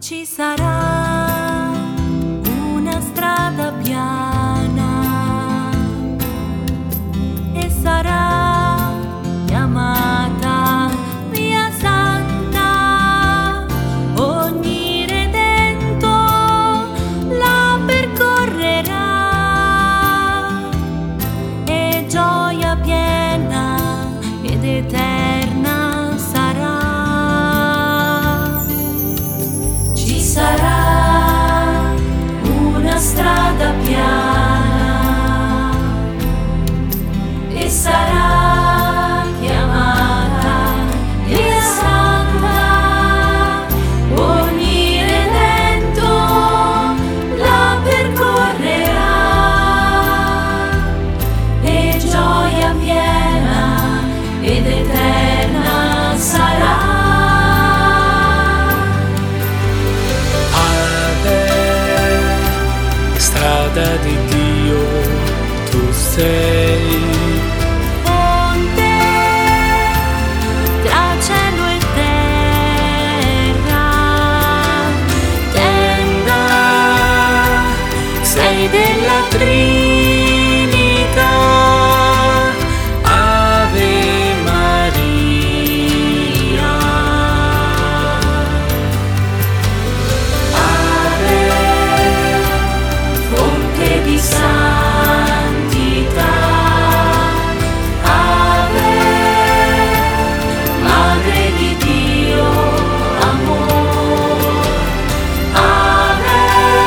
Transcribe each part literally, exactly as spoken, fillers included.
Ci sarà una strada piana e sarà chiamata Via Santa. Ogni redento la percorrerà e gioia piena ed eterna sarà. Sarà una strada piana e sarà chiamata Via Santa. Ogni redento la percorrerà e gioia piena ed eterna sarà. Strada di Dio tu sei, ponte tra cielo e terra, tenda sei della Trinità. Ave Maria, Ave fonte di santità, Ave Madre di Dio amor, Ave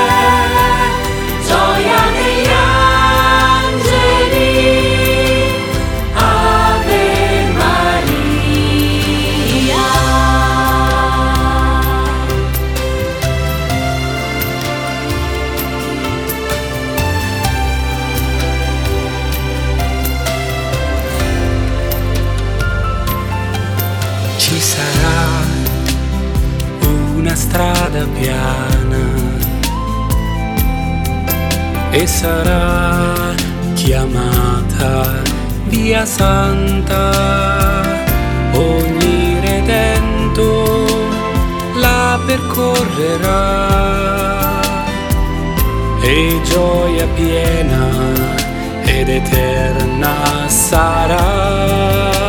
gioia degli angeli, Ave Maria. ci sarà una strada piana e sarà chiamata Via Santa. Ogni redento la percorrerà e gioia piena ed eterna sarà.